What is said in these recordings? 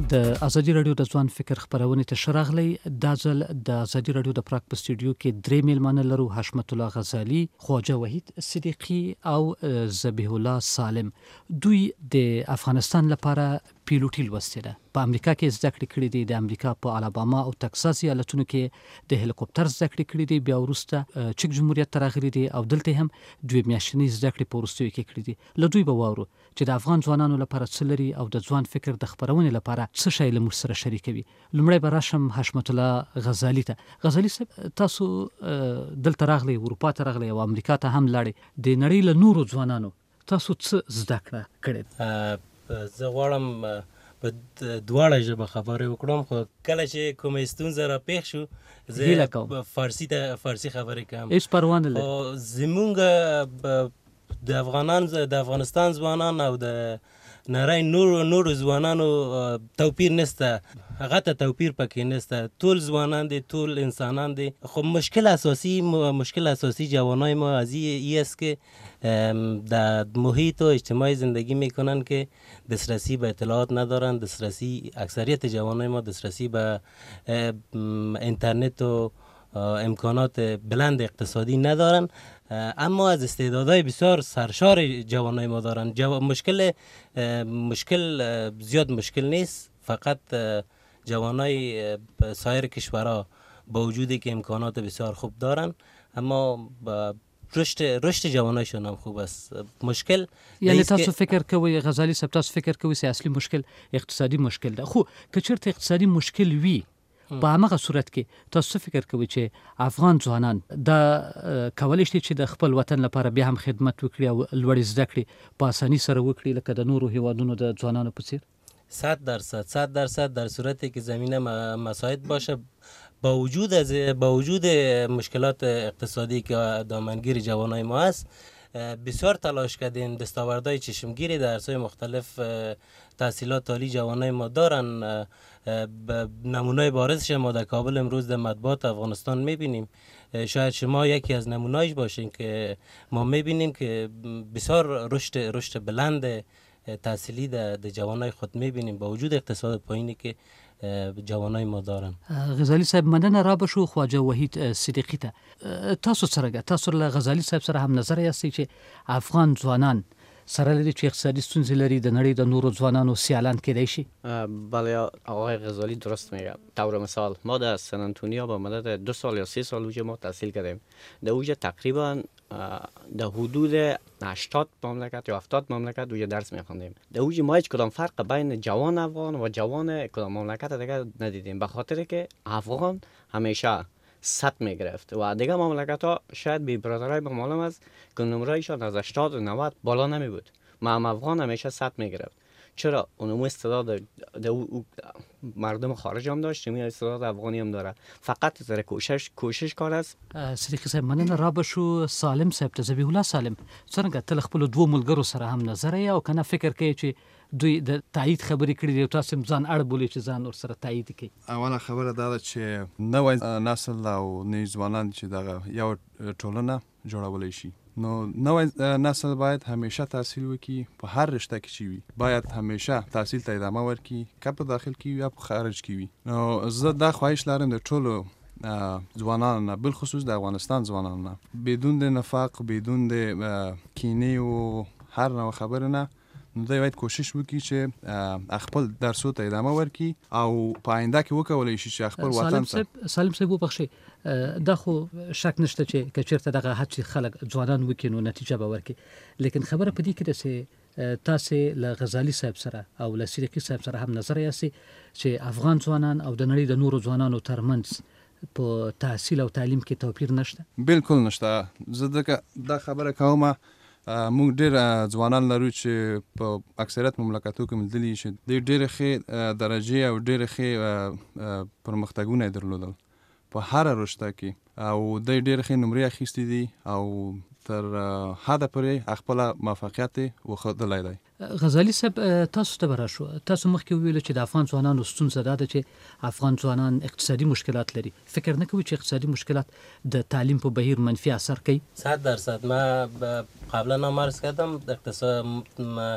د ازادي رادیو د ځوان فکر خبرونه ته شراغلی د ځل د ازادي رادیو د پراک په سټوډیو کې درې میلمانه لرو حشمت الله غزالی، خواجه وحید صدیقی او ذبیح الله سالم. دوی د افغانستان لپاره پیلوټي لوستې ده. په امریکا کې زده کړې کړې دي، د امریکا په الاباما او تکساس ایالتونو کې د هلیکوپټر زده کړې کړې دي، بیا وروسته چک جمهوریت ته راغلي دي او دلته هم دوی میاشتنۍ زده کړې په وروستیو کې کړې دي. له دوی به واورو چې د افغان ځوانانو لپاره څه لري او د ځوان فکر د خپرونې لپاره څه شی له موږ سره شریکوي. لومړی به راشم حشمت الله غزالی ته. غزالی صاحب، تاسو دلته راغلی، اروپا ته راغلی او امریکا ته هم لاړې، د نړۍ له نورو ځوانانو تاسو څه زده کړه کړې؟ زه غواړم په دواړه ژبه خبرې وکړم، خو کله چې کومه ستونزه را پیښ شو زه فارسی خبرې کوم. هیڅ پروا نه لري. زمونږ د افغانستان ځوانان او د نړۍ نورو ځوانانو توپیر نسته، هغه ته توپیر پکې نسته. ټول ځوانان دي، ټول انسانان دي. خب مشکل اساسی جوانای ما از این است که در محیط و اجتماعی زندگی میکنن که دسترسی به اطلاعات ندارن. اکثریت جوانای ما دسترسی به اینترنت و امکانات بلند اقتصادی ندارن، اما از استعدادهای بسیار سرشار جوانای ما دارن. مشکل زیاد مشکل نیست، فقط جوانای سایر کشورها با وجودی که امکانات بسیار خوب دارن، اما رشد جوانایشون هم خوب است. مشکل یعنی تاسو فکر کوئ غزالی صاحب، تاسو فکر کوئ چې اصلي مشکل اقتصادي مشکل ده؟ خو که چېرته اقتصادي مشکل وي، په همغه صورت کې تاسو فکر کوئ چې افغان ځوانان دا کولی شي چې د خپل وطن لپاره بیا هم خدمت وکړي او لوړې زده کړې په اسانۍ سره وکړي لکه د نورو هیوادونو د ځوانانو په څیر؟ 100% در صورتی که زمینه مساعد باشه، با وجود مشکلات اقتصادی که دامنگیر جوانای ما است، بسیار تلاش کردیم. دستاوردهای چشمگیری در عرصه‌های مختلف تحصیلات عالی جوانای ما دارن. نمونای بارزش ما در کابل امروز در مطبوعات افغانستان میبینیم. شاید شما یکی از نمونایش باشین که ما میبینیم که بسیار رشد بلند تحصیلی در جوانای خود میبینیم با وجود اقتصاد پایینی که جوانای ما دارن. غزالی صاحب، مننه را بشو خواجه وحید صدیقی ته. تاسو څرنګه، تاسو له غزالی صاحب سره هم نظر یاستئ چې افغان ځوانان سره لري چې اقتصادي ستونزې لري، د نړۍ د نورو ځوانانو سیالان کېدای شي؟ بله آقای غزالی درست میگه. طور مثال ما در سن آنتونیا با مدت 2 سال یا 3 سال اوجه ما تحصیل کردیم. در اوجه تقریبا در حدود 80 مملکت یا 70 مملکت اوجه درس میخوندیم. در اوجه ما هیچ کدام فرق بین جوان افغان و جوان کدام مملکت دیگه ندیدیم، به خاطر که افغان همیشه 100 میگرفت و دیگه مملکت ها شاید به برادرای ما معلوم است که نمرهایشان از 80 و 90 بالا نمی بود. ما افغان همیشه 100 میگرفت. چرا؟ اونمو استعداد مردم خارج هم داشت، می استعداد افغانی هم داره، فقط زره کوشش کار است. صدیقی صاحب، مننه را بشو سالم صاحب ته. ذبیح الله سالم، څنګه تل خپل دوه ملګرو سره هم نظر یا او کنه فکر کوي چې دوی د تایید خبرې کړې دي او تاسو ځان اړ بولئ چې ځان ورسره تایید کړئ؟ اوله خبره دا ده چې نوی نسل او نوي ځوانان چې دغه یو ټولنه جوړولی شي، نو نوی نسل باید همیشه تحصیل وکړي. په هر رشته کې چې وي باید همیشه تحصیل ته ادامه ورکړي، که په داخل کې وي یا په خارج کې وي. نو زه دا خواهش لرم د ټولو ځوانانو نه، بالخصوص د افغانستان ځوانانو نه، بدون د نفاق، بدون د کینې و هر نوع خبره نه، نو دوی باید کوشش وکړي چې خپل درسو ته ادامه ورکړي او په آینده کې وکولی شي چې خپل وطن ته. سالم صاحب وبخښئ، دا خو شک نشته چې که چېرته دغه هڅې خلک ځوانان وکړي نو نتیجه به ورکړي، لیکن خبره په دې کې ده چې تاسې له غزالي صاحب سره او له صدیقي صاحب سره هم نظر یاستئ چې افغان ځوانان او د نړۍ د نورو ځوانانو ترمنځ په تحصیل او تعلیم کې توپیر نشته؟ بالکل نشته. زه دا خبره کومه. موږ ډېر ځوانان لرو چې په اکثریت مملکتو کې موندلي چې دوی ډېرې ښې درجې او ډېرې ښې پرمختګونه یې درلودل په هره رشته کې، او دوی ډېرې ښې نمرې اخیستې دي او تر حده پورې خپله موفقیت یې وښودلی دی. غزالی صاحب، تاسو ته به راشو. تاسو مخکې وویلو چې د افغان ځوانانو ستونزه دا ده چې افغان ځوانان اقتصادي مشکلات لري. فکر نه کوئ چې اقتصادي مشکلات د تعلیم په بهیر منفي اثر کوي؟ 100%. ما قبلا هم عرض کردم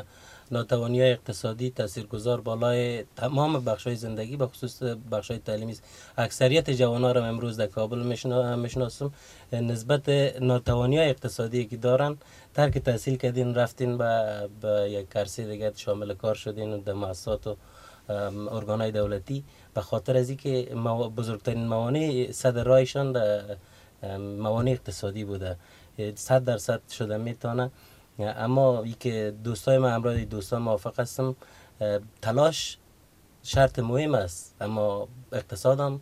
ناتوانی اقتصادی تاثیرگذار بالای تمام بخش‌های زندگی به خصوص بخش‌های تعلیمی است. اکثریت جوانان را امروز در کابل میشناسم نسبت ناتوانی اقتصادی که دارن ترک تحصیل کردین رفتین به یک کرسی دیگه شامل کار شدین در مؤسسات و ارگان‌های دولتی به خاطر از اینکه بزرگترین موانع صدر رایشان در موانع اقتصادی بوده. 100% شده میتونه. اما ای که دوستای من همراه دوستان موافق هستم تلاش شرط مهم است اما اقتصاد هم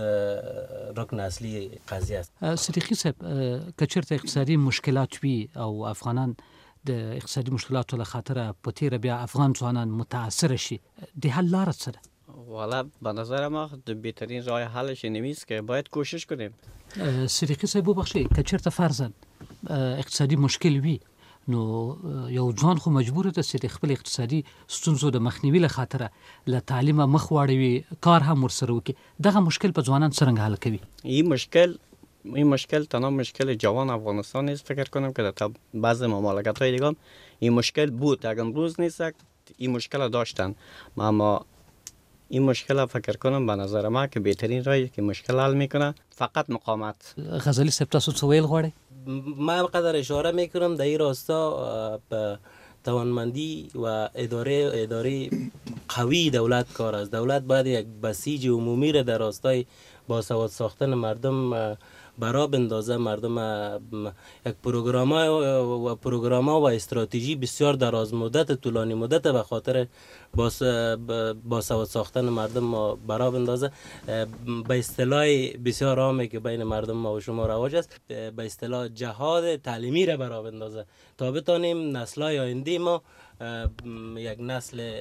رکن اصلی قضیه است. صدیقی صاحب که چرته اقتصادي مشکلات وي او افغانان د اقتصادي مشکلاتو له خاطر په تیره بیا افغان ځوانان متاثر شي د حل لاره څه ده؟ والا به نظر ما بهترین راه حلش این است که باید کوشش کنیم. صدیقی صاحب ببخشید که چرته فرضاً اقتصادي مشکل وي نو یو ځوان خو مجبور ده چې د خپل اقتصادي ستونزو د مخنیوي له خاطر له تعلیم مخ واړوي کار هم ورسره وکړي دغه مشکل په ځوانان څنګه حل کوي؟ این مشکل تنها مشکل جوان افغانستان نیست. فکر کنم که در بعضی مملکت های دیگه این مشکل بود. اگر امروز نیست این مشکل داشتن اما این مشکل فکر کنم به نظر ما که بهترین راهی که مشکل حل میکنه فقط مقاومت. غزالی صاحب تاسو څه ویل غواړئ؟ من قدر اشاره میکنم در این راستا به توانمندی و اداره قوی دولت کار است. دولت باید یک بسیج عمومی را در راستای باسواد ساختن مردم برا بندازه. مردم یک پروگرام و استراتژی بسیار دراز مدت طولانی مدت به خاطر باسواد ساختن مردم برا بندازه. به اصطلاح بسیار عامی که بین مردم ما و شما رواج است به اصطلاح جهاد تعلیمی را برا بندازه تا بتانیم نسل‌های آینده ما یک نسل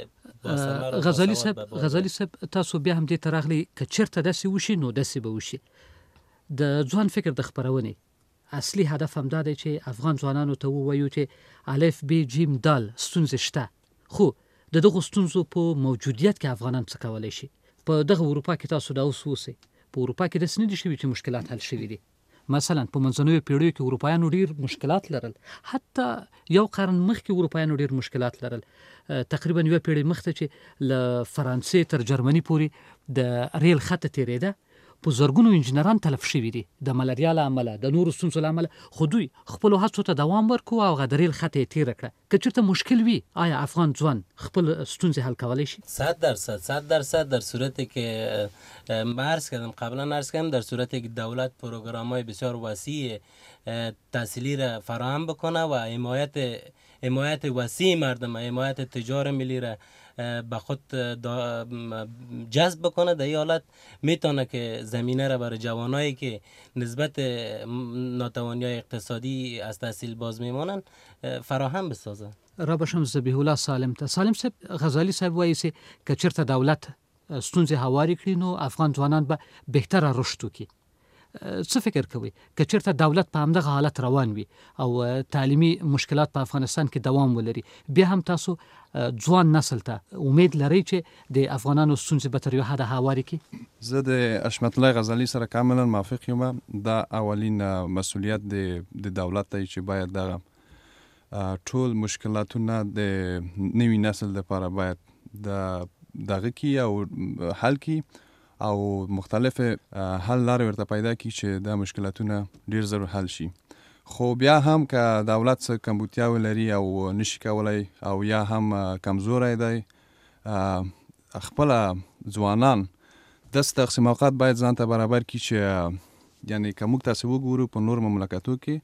غزالی صاحب تاسو بیا هم دې ته راغلی که چېرته داسې وشي نو داسې به وشي. د ځوان فکر د خپرونې اصلي هدف هم دا دی چې افغان ځوانانو ته ووایو چې الف ب جیم دال ستونزې شته خو د دغو ستونزو په موجودیت کې افغانان څه کولی شي. په دغه اروپا کې تاسو دا اوس اوسئ په اروپا کې داسې نه دي شوي چې مشکلات حل شوي دي. مثلا په منځنیو پیړیو کې اروپایانو ډیر مشکلات لرل. حتی یو قرن مخکې اروپایانو ډیر مشکلات لرل. تقریبا یو پیړۍ مخته چې له فرانسې تر جرمني پورې د ریل خط تیریده په زرګونو انجنیران تلف شوي دي د ملاریا له امله د نورو ستونزو له امله خو دوی خپلو هڅو ته دوام ورکړو او هغه د ریل خط یې تیره کړه. که چېرته مشکل وي آیا افغان ځوان خپل ستونزې حل کولی شي؟ 100% در صورتی که قبلا عرض کردم در صورتی که دولت پروگرام‌های بسیار وسیع تحصیلی را فراهم بکنه و حمایت وسیع مردم حمایت تجار ملی را به خود جذب بکنه در این حالت میتونه که زمینه را برای جوانایی که نسبت ناتوانی اقتصادی از تحصیل باز میمانند فراهم بسازه. را بشم ذبیح الله سالم ته. سالم صاحب غزالی صاحب وایي چې که چېرته دولت ستونزې هوارې کړي نو افغان ځوانان به بهتره رشد وکړي. څه فکر کوي که چېرته دولت په همدغه حالت روان وي او تعلیمي مشکلات په افغانستان کې دوام ولري بیا هم تاسو ځوان نسل ته امید لرئ چې د افغانانو ستونزې به تر یو حده هوارې کړي؟ زه د حشمت الله غزالي سره کاملا موافق یم. دا اولین مسؤلیت د دولت دی چې باید دغه ټول مشکلاتونه د نوي نسل لپاره باید دغه کی او حل کی او مختلف حل لارې ورته پیدا کی چې دا مشکلاتونه ډیر زر حل شي. خو بیا هم که دولت څه کمبودتیاوې لري او نشي کولی او یا هم کمزوری دی خپله ځوانان داسې تقسیم اوقات باید ځان ته برابر کړي چې یعنی که موږ تاسې وګورو په نور مملکتو کې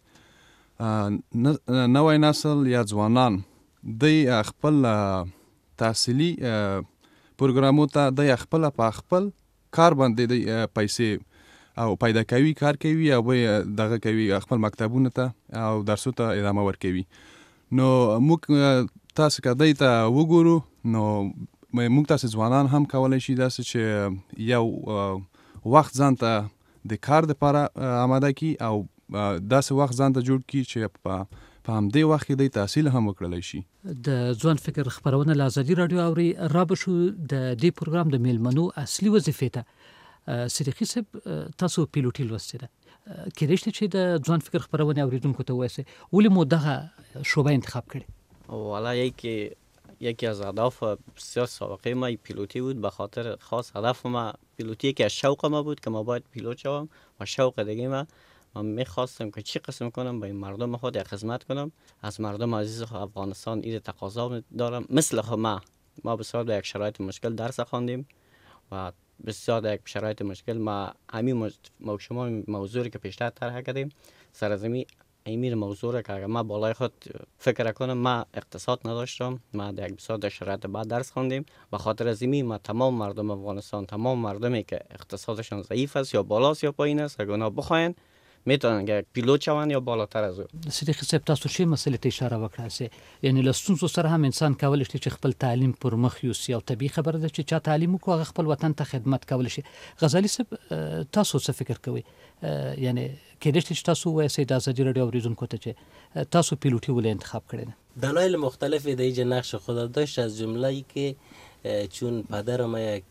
نوی نسل یا ځوانان دی خپل تحصیلي پروګرامو ته دی خپله په خپل کار باندې دی پیسې او پیدا کوي کار کوي او دغه کوي خپل مکتبونو ته او درسو ته ادامه ورکوي. نو موږ تاسو که دی ته وګورو نو موږ تاسو ځوانان هم کولی شي داسې چې یو وخت ځان ته د کار دپاره آماده کړي او داسې وخت ځان ته جوړ کړي چې په همدې وخت کې دی تحصیل هم وکړلی شي. د ځوان فکر خپرونه له ازادي راډیو اوري. را به شو د دې پروګرام د میلمنو اصلي وظیفې ته. صدیقي صاحب تاسو پیلوټي لوستې ده کېدای شي چې د ځوان فکر خپرونې اورېدونکو ته ووایئ ولې مو دغه شعبه انتخاب کړې؟ والا یکی که یکی از اهداف بسیار سابقه ما پیلوتی بود. به خاطر خاص هدف ما پیلوتی که شوق ما بود که ما باید پیلوت شوم و شوق دیگه ما میخواستم که چی قسم کنم به مردم خود یک خدمت کنم. از مردم عزیز افغانستان این تقاضا دارم. مثل خود ما بسیار در یک شرایط مشکل درس خواندیم و بسیار در یک شرایط مشکل ما همین شما موضوعی که پیشتر طرح کردیم سرزمی امیر موضوع که اگر ما بالای خود فکر کنم ما اقتصاد نداشتم، ما در یک بسیار در شرایط بعد درس خواندیم. به خاطر از این ما تمام مردم افغانستان، تمام مردمی که اقتصادشان ضعیف است یا بالاست یا پایین است، اگر اونا بخواین میتونن که پیلوت شون یا بالاتر از او. صدیق صاحب تاسو چې مسلې ته اشاره وکړه یعنی له ستونزو سره هم انسان کولی شي چې خپل تعلیم پر مخ یوسي او طبیعي خبره ده چې چا تعلیم وکړي هغه خپل وطن ته خدمت کولی شي. غزالي صاحب تاسو څه فکر کوئ؟ یعنی کېدای شي چې تاسو وایئ د ازادي راډیو اوریدونکو ته چې تاسو پیلوټي ولې انتخاب کړی ده؟ دلایل مختلفی در اینجا نقش خود داشت، از جمله ای که چون پدرم یک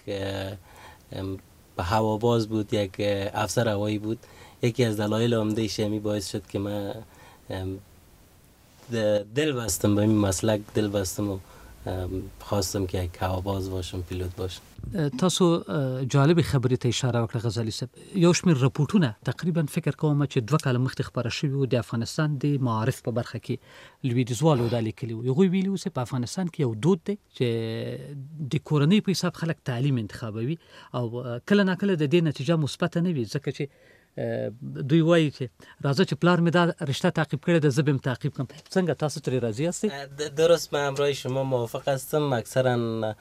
هواباز بود، یک افسر هوایی بود. یکی از دلایل عمده شمی باعث شد که من دل بستم به این مسلک، دل بستم و خواستم که یک هواباز باشم، پیلوت باشم. تاسو جالب خبرې ته اشاره وکړه غزالي صاحب. یو شمېر راپورټونه تقریبا فکر کوم چې 2 کال مخکې خبره شوي وو د افغانستان د معارف په برخه کې لویدیځوالو دا لیکلي وو. هغوی ویلي وو چې په افغانستان کې یو دود دی چې د کورنۍ په حساب خلک تعلیم انتخابوي او کله ناکله د دې نتیجه مثبته نه وي، ځکه چې دوی وایي چې راځه چې پلار مې دا رشته تعقیب کړې ده زه به هم تعقیب کړم. څنګه تاسو ترې راضي یاستئ؟ درست، من همراه شما موافق هستم. اکثرا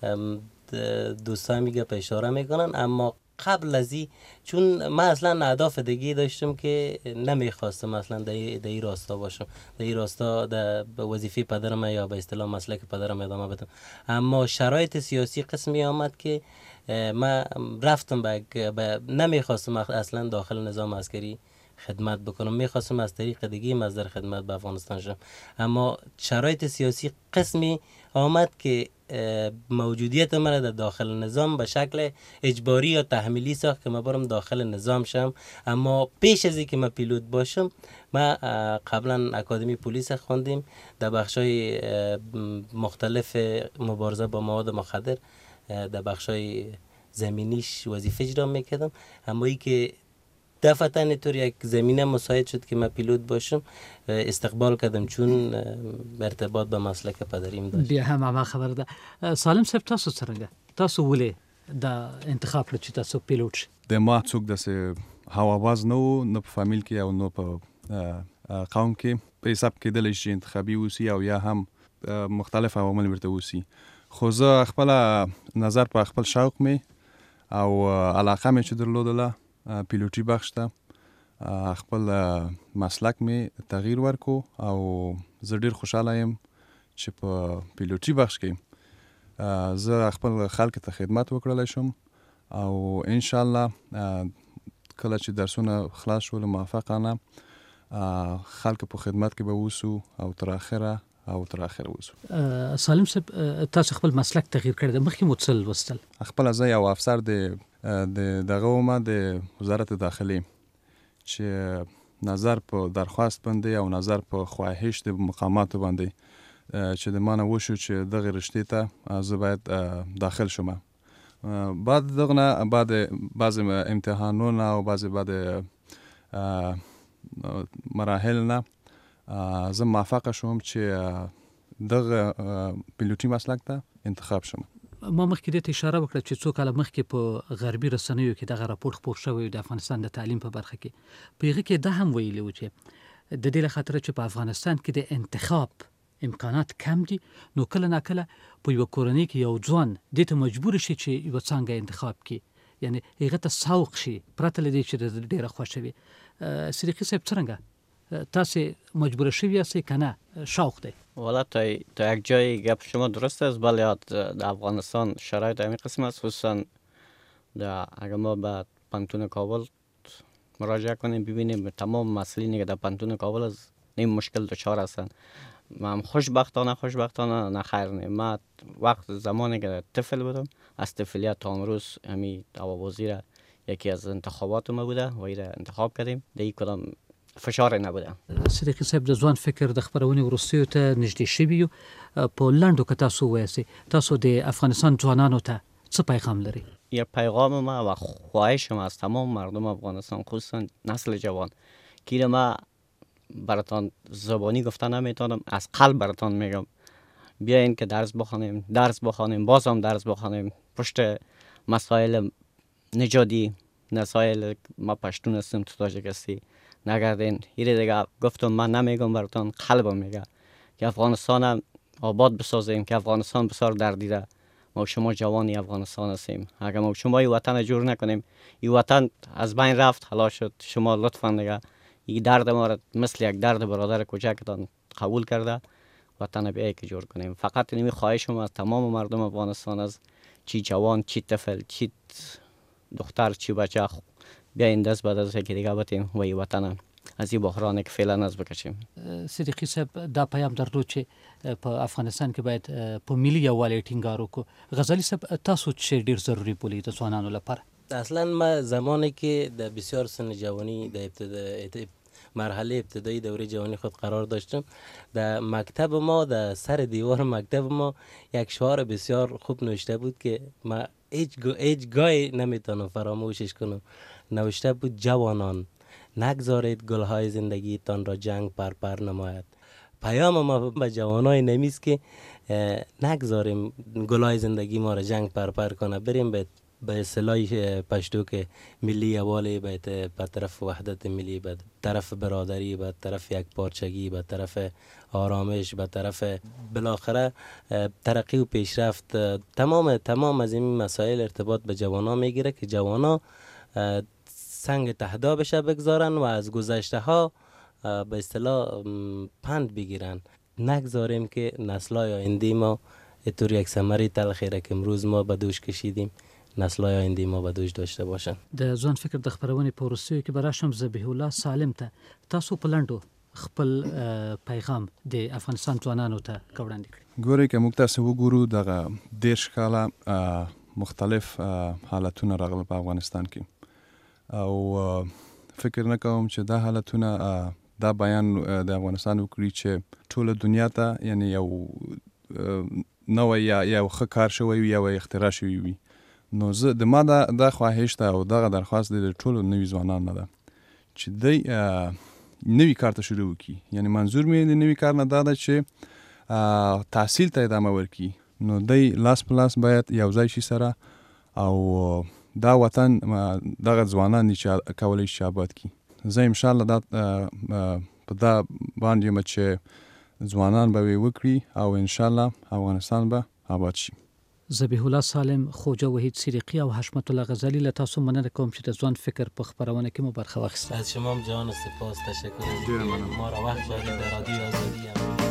دوستان میگه اشاره میکنن، اما قبل از این چون من اصلا اهداف دیگه داشتم که نمیخواستم اصلا در این راستا باشم، در این راستا در وظیفه پدرم یا به اصطلاح مسلک پدرم ادامه بدم. اما شرایط سیاسی قسمی آمد که من رفتم نمیخواستم اصلا داخل نظام عسکری خدمت بکنم، میخواستم از طریق دیگه مصدر خدمت به افغانستان شم. اما شرایط سیاسی قسمی آمد که موجودیت من در داخل نظام به شکل اجباری یا تحمیلی ساخت که من برم داخل نظام شم. اما پیش از اینکه من پیلوت باشم، من قبلا اکادمی پلیس خواندیم، در بخشای مختلف مبارزه با مواد مخدر در بخشای زمینیش وظیفه اجرا میکردم. اما ای که دفعتاً طور یک زمینه مساعد شد که من پیلوت باشم، استقبال کردم چون ارتباط به مسلک پدریم داشت. بیا هم هغه خبره ده. سالم صاحب تاسو څنګه تاسو ولې دا انتخاب کړ چې تاسو پیلوټ شئ؟ د ما څوک داسې هواباز نه و، نه په فامیل کې او نه په قوم کې په حساب کېدلی شي انتخابي اوسي او یا هم مختلف عوامل ورته اوسي. خو زه خپل نظر په خپل شوق می او علاقه می چې درلودله پیلوټي بخش ته خپل مسلک می تغییر ورکو او زه ډیر خوشاله یم چې په پیلوټي بخش کې زه خپل خلک ته خدمت وکړلی شم او ان شاء الله کله چې درسونه خلاص شول موفقانه خلک په خدمت کې به اوسو او تر اخره اوسو. سالم صاحب تاسو خپل مسلک تغییر کړی د مخکې مو څه لوستل؟ خپل زه یو افسر د دغه ومه د وزارت داخلي چې نظر په درخواست باندې او نظر په خواهش د مقاماتو باندې چې د مانه وشو چې دغه رشتې ته زه باید داخل شم. بعد دغه بعد بعض امتحانونه او بعد مراحل نه زه موفق شوم چې دغه پیلوټي مسلک ته انتخاب شم. ما مخکې دې ته اشاره وکړه چې څو کاله مخکې په غربي رسنیو کې دغه راپور خپور شوی د افغانستان د تعلیم په برخه کې. په هغه کې دا هم ویلي و چې د دې لخاطر چې په افغانستان کې د انتخاب امکانات کم دي، نو کله ناکله په یو کورنۍ کې یو ځوان دې ته مجبور شي چې یو څنګه انتخاب کړي، یعنی هغه ته سوق شي پرته له دې چې ډیره خوښه وي. صدیقي صاحب څنګه تاسو مجبور شوی یاستئ که نه شوق دی؟ والا تا یک جای گپ شما درست است، ولی در افغانستان شرایط همین قسم است، خصوصا اگر ما به پانتون کابل مراجعه کنیم ببینیم تمام مسئولینی که در پانتون کابل از این مشکل دچار هستند. من خوشبختانه نه خیر نه. من وقت زمانی که طفل بودم از طفلیت تا امروز همین هوابازی را یکی از انتخابات ما بوده و این را انتخاب کردیم. دیگه کدام فشار نبوده. صدیقی صاحب د ځوان فکر د خبرونې ورستیو ته نږدې شوي یو په لاندو که تاسو وایسي تاسو د افغانستان ځوانانو ته څه پیغام لري؟ یه پیغام ما و خواهشم از تمام مردم افغانستان خصوصا نسل جوان که ما براتان زبانی گفته نمیتونم، از قلب براتان میگم بیاین که درس بخوانیم باز هم درس بخوانیم، پشت مسائل نژادی مسائل ما پشتون هستیم تو تاجیکستی نگردین. ایره دیگه گفتم من نمیگم براتان، قلبم میگه که افغانستان آباد بسازیم، که افغانستان بسیار دردیده. ما شما جوانی افغانستان هستیم، اگر ما شما این وطن جور نکنیم این وطن از بین رفت حالا شد. شما لطفا دیگه این درد ما را مثل یک درد برادر کوچکتان قبول کرده وطن بیایی که جور کنیم. فقط اینمی خواهشم از تمام مردم افغانستان، از چی جوان چی طفل چی دختر چی بچه، بیاین دست به دست که دیگه بتیم و این وطن از این بحران که فعلا از بکشیم. صدیقی صاحب دا پیام درلود چې په افغانستان کې باید په ملي یووالي ټینګار وکړو. غزالي صاحب تاسو چې ډیر ضروری بولئ د ځوانانو لپاره؟ اصلا ما زمانی که در بسیار سن جوانی در مرحله ابتدایی دوره جوانی خود قرار داشتم، در مکتب ما در سر دیوار مکتب ما یک شعار بسیار خوب نوشته بود که ما هیچ گاهی نمیتونم فراموشش کنم. نوشته بود جوانان نگذارید گلهای زندگی تان را جنگ پرپر نماید. پیام ما به جوانای نمیست که نگذاریم گلهای زندگی ما را جنگ پرپر کنه، بریم به اصطلاح پشتو که ملی یوالی به طرف وحدت ملی، به طرف برادری، به طرف یک پارچگی، به طرف آرامش، به طرف بالاخره ترقی و پیشرفت. تمام از این مسائل ارتباط به جوانا میگیره که جوانا سنگ تهدا بشه بگذارن و از گذشته ها به اصطلاح پند بگیرن. نگذاریم که نسل‌های آینده ما اینطور یک ثمره تلخی را که امروز ما به دوش کشیدیم نسل‌های آینده ما به دوش داشته باشن. د ځوان فکر د خبرونې په وروستیو کې به راشم ذبیح الله سالم ته. تاسو په لنډو خپل پیغام د افغانستان ځوانانو ته وړاندې کړئ. ګورئ که موږ تاسو وګورو دغه 10 کاله مختلف حالتونه راغلل په افغانستان کې او فکر نه کوم چې دا حالتونه دا بیان د افغانستان وکړي چې ټوله دنیا ته یعنی یو نوې یا ښه کار شوی وي یا اختراع شوی وي. نو زه د ما دا خواهش ته او دغه درخواست د ټولو نوي ځوانانو ده چې دوی نوي کار ته شروع وکړي. یعنی منظور مې د نوي کار نه دا ده چې تحصیل ته ادامه ورکړي. نو دوی لاس په لاس باید یو ځای شي سره او دا وطن دغه ځوانان دي چې کولی شي آباد کړي. زه انشاءالله دا په دا باندې یم چې ځوانان به وکړي او انشاءالله افغانستان به آباد شي. ذبیح الله سالم، خواجه وحید صدیقی او حشمت الله غزالی له تاسو مننه کوم چې د ځوان فکر په خبرونه کې مو برخه واخیسته. از شما هم جان سپاس، تشکر. ما را وقت دادید در رادیو آزادی.